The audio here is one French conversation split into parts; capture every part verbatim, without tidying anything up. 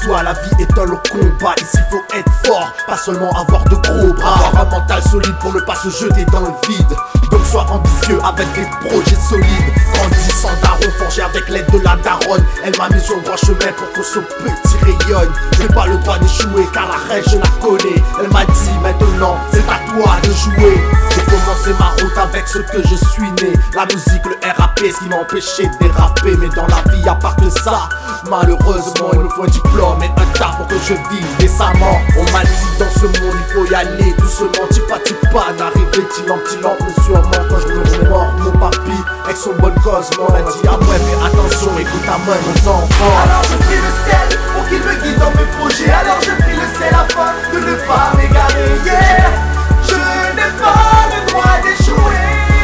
Rappelle-toi, la vie est un long combat. Ici faut être fort, pas seulement avoir de gros bras. Avoir un mental solide pour ne pas se jeter dans le vide. Donc sois ambitieux avec des projets solides. Grandis sans daron, forgé avec l'aide de la daronne. Elle m'a mis sur le droit chemin pour que ce petit rayonne. J'ai pas le droit d'échouer car la reine je la connais. Elle m'a dit maintenant c'est à toi de jouer. J'ai commencé ma route avec ce que je suis né. La musique, le R A P, ce qui m'a empêché de déraper. Mais dans la vie y'a pas que ça. Malheureusement il me faut un diplôme et un tas pour que je vive décemment. On m'a dit dans ce monde il faut y aller doucement, tipa tipa, n'arriver petit lampe, petit lampe, sûrement quand je me remémore mon papy avec son bonne cause m'en a dit ah ouais fais attention, écoute à moi mon enfant. Alors je prie le ciel pour qu'il me guide dans mes projets. Alors je prie le ciel afin de ne pas m'égarer. Yeah, je n'ai pas le droit d'échouer.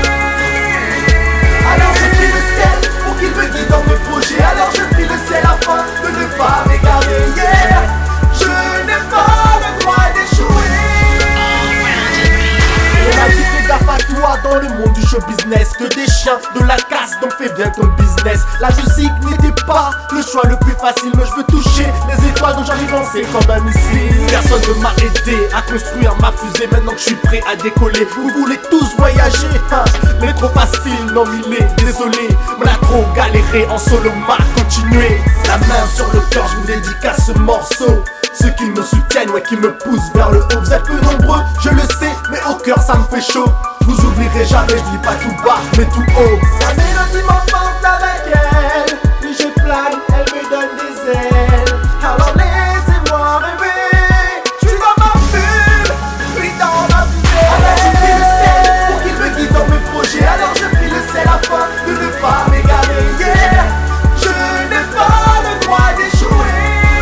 Alors je prie le ciel pour qu'il me guide dans mes projets. Alors je prie le ciel afin de ne pas m'égarer. Yeah, je n'ai pas le droit d'échouer. On m'a dit fais gaffe à toi dans le monde du show business, que des chiens de la casse, donc fais bien ton business. La musique n'était pas le choix le plus facile, mais je veux toucher les étoiles dont j'arrive lancé comme un missile. Personne ne m'a aidé à construire ma fusée, maintenant que je suis prêt à décoller. Vous voulez tous voyager, hein, mais trop facile, non il est désolé. On a trop galéré en solo, m'a continué. La main sur le cœur, je vous dédicace ce morceau. Ceux qui me soutiennent, ouais, qui me poussent vers le haut. Vous êtes peu nombreux, je le sais, mais au cœur ça me fait chaud. Vous oublierez jamais, je dis pas tout bas, mais tout haut. La mélodie m'emporte avec elle, puis je plane, elle me donne des ailes. Alors laissez-moi rêver, je suis dans ma bulle, puis dans ma fusée. Alors je prie le ciel pour qu'il me guide dans mes projets. Alors je prie le ciel afin de ne pas m'égarer. Yeah, je n'ai pas le droit d'échouer.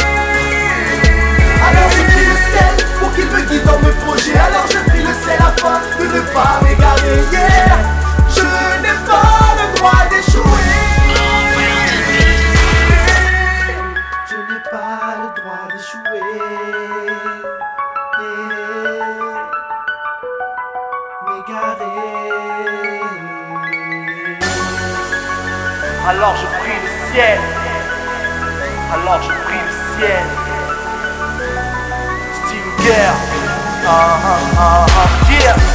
Alors je prie le ciel pour qu'il me guide dans mes projets. Alors je prie le ciel afin de ne pas m'égarer. Yeah, je n'ai pas le droit d'échouer. Je n'ai pas le droit d'échouer. M'égarer. Alors je prie le ciel, alors je prie le ciel. Stinger, ah ah ah ah, yeah.